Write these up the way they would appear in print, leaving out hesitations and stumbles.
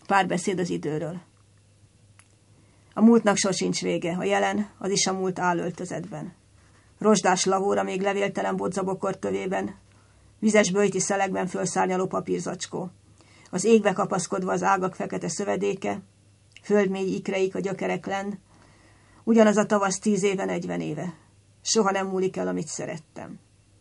Párbeszéd az időről. A múltnak sosincs vége, a jelen, az is a múlt állöltözetben. Rozsdás lavóra még levéltelen bodzabokor tövében, vizes böjti szelegben fölszárnyaló papírzacskó, az égbe kapaszkodva az ágak fekete szövedéke, földmély ikreik a gyökerek lenn, ugyanaz a tavasz 10 éve, 40 éve. Soha nem múlik el, amit szerettem.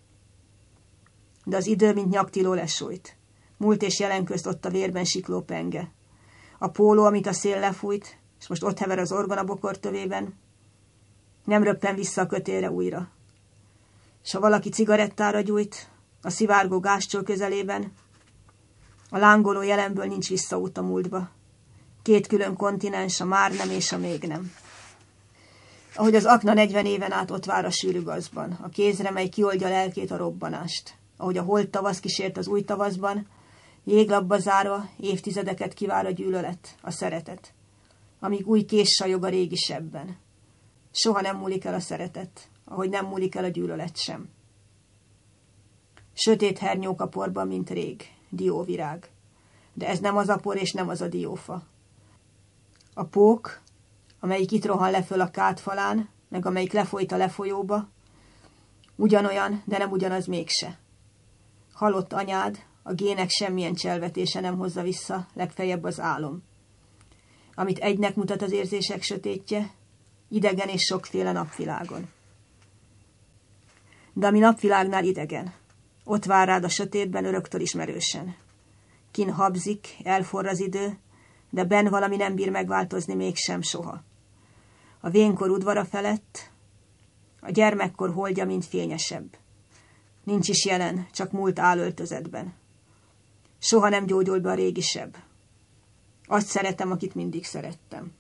De az idő, mint nyaktiló lesújt. Múlt és jelen közt ott a vérben sikló penge. A póló, amit a szél lefújt, és most ott hever az orgona bokortövében, nem röppen vissza a kötélre újra. S ha valaki cigarettára gyújt, a szivárgó gázcső közelében, a lángoló jelenből nincs visszaút a múltba. 2 külön kontinens, a már nem és a még nem. Ahogy az akna 40 éven át ott vár a sűrű gazban, a kézre, mely kioldja lelkét a robbanást. Ahogy a holt tavasz kísért az új tavaszban, jéglapba zárva évtizedeket kivár a gyűlölet, a szeretet, amíg új kés sajog a régi sebben. Soha nem múlik el a szeretet, ahogy nem múlik el a gyűlölet sem. Sötét hernyók a porban, mint rég, dióvirág. De ez nem az a por és nem az a diófa. A pók, amelyik itt rohan le föl a kátfalán, meg amelyik lefolyt a lefolyóba, ugyanolyan, de nem ugyanaz mégse. Halott anyád, a gének semmilyen cselvetése nem hozza vissza, legfeljebb az álom. Amit egynek mutat az érzések sötétje, idegen és sokféle napvilágon. De ami napvilágnál idegen, ott vár rád a sötétben öröktől ismerősen. Kin habzik, elforr az idő, de benn valami nem bír megváltozni mégsem soha. A vénkor udvara felett, a gyermekkor holdja mind fényesebb. Nincs is jelen, csak múlt állöltözetben. Soha nem gyógyul be a régi seb. Azt szeretem, akit mindig szerettem.